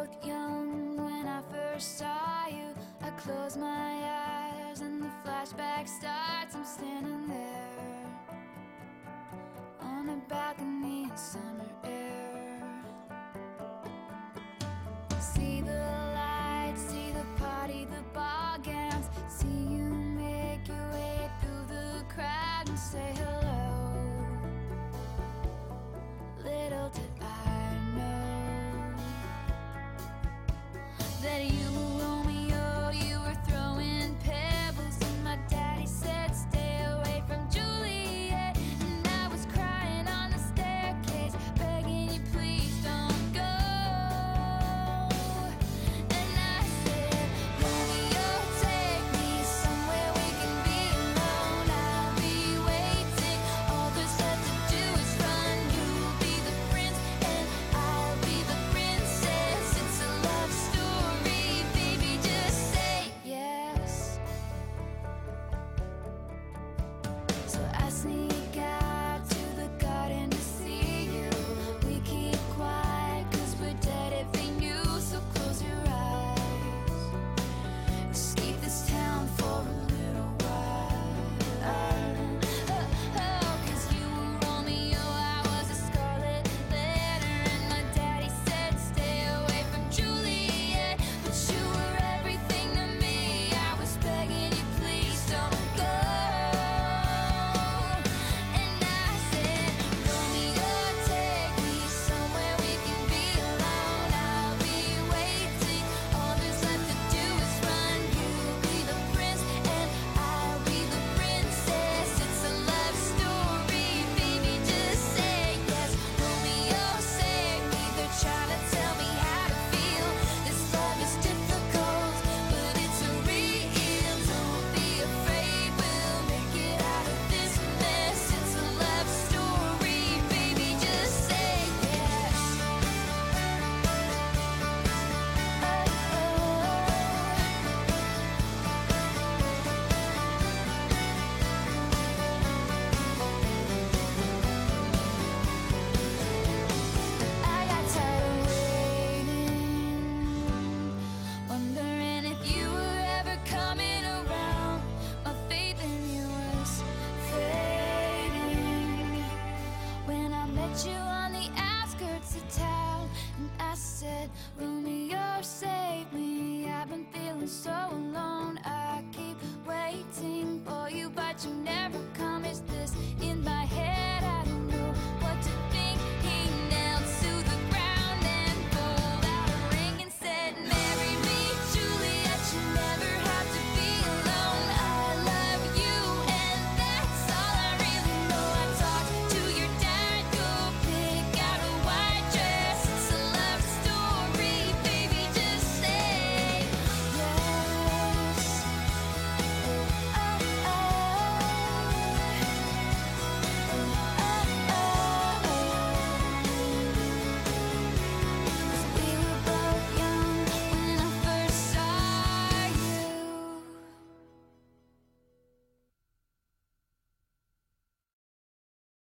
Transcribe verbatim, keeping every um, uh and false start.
both young when I first saw you. I close my eyes and the flashback starts. I'm standing there on a balcony in summer air. See the lights, see the party, the ball gowns. See you make your way through the crowd and say hello. Little did I know that you were Romeo, you were throwing pebbles, and my daddy said stay away from Juliet. And I was crying on the staircase, begging you please don't go. And I said, Romeo, take me somewhere we can be alone. I'll be waiting, all there's left to do is run. You'll be the prince and I'll be the princess. It's a love story, baby, just say yes. So I sneak out to the garden to see you. We keep quiet cause we're dead if they knew. So close your eyes, escape this town for a little while. Oh, oh, cause you were Romeo, I was a scarlet letter, and my daddy said stay away from Juliet. But you were everything to me, I was begging you please don't go. And I said, Romeo, take me somewhere we can be alone. I'll be waiting, all there's left to do is run. You'll be the prince and I'll be the princess. It's a love story, baby, just say yes. Romeo, save me, they're trying to tell me how to feel. This love is difficult, but it's real. Don't be afraid, we'll make it out of this mess. It's a love story, baby, just say yes. I got tired of waiting, wondering if you were ever coming around. My faith in you was fading when I met you on the outskirts of town. And I said, Romeo, save me, I've been feeling so alone.